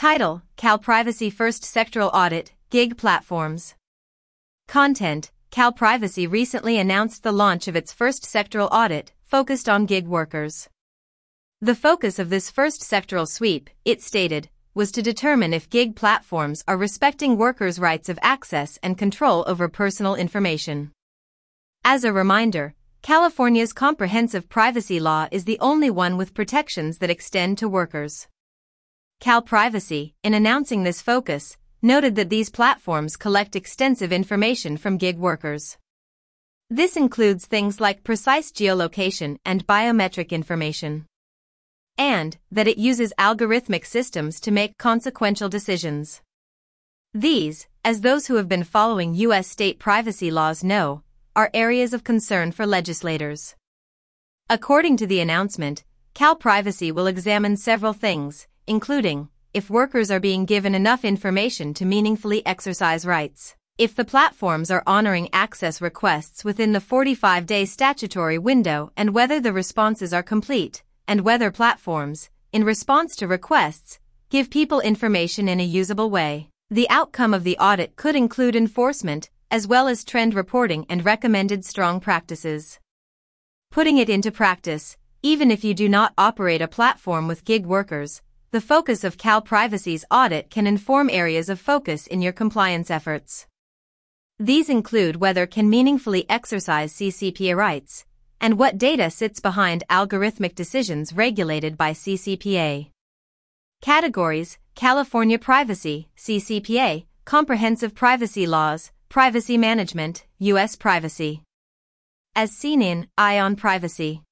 Title: Cal Privacy First Sectoral Audit, Gig Platforms. Content: Cal Privacy recently announced the launch of its first sectoral audit, focused on gig workers. The focus of this first sectoral sweep, it stated, was to determine if gig platforms are respecting workers' rights of access and control over personal information. As a reminder, California's comprehensive privacy law is the only one with protections that extend to workers. Cal Privacy, in announcing this focus, noted that these platforms collect extensive information from gig workers. This includes things like precise geolocation and biometric information. And that it uses algorithmic systems to make consequential decisions. These, as those who have been following U.S. state privacy laws know, are areas of concern for legislators. According to the announcement, Cal Privacy will examine several things, including if workers are being given enough information to meaningfully exercise rights, if the platforms are honoring access requests within the 45-day statutory window and whether the responses are complete, and whether platforms, in response to requests, give people information in a usable way. The outcome of the audit could include enforcement, as well as trend reporting and recommended strong practices. Putting it into practice, even if you do not operate a platform with gig workers, the focus of Cal Privacy's audit can inform areas of focus in your compliance efforts. These include whether can meaningfully exercise CCPA rights, and what data sits behind algorithmic decisions regulated by CCPA. Categories: California Privacy, CCPA, Comprehensive Privacy Laws, Privacy Management, U.S. Privacy. As seen in Eye on Privacy.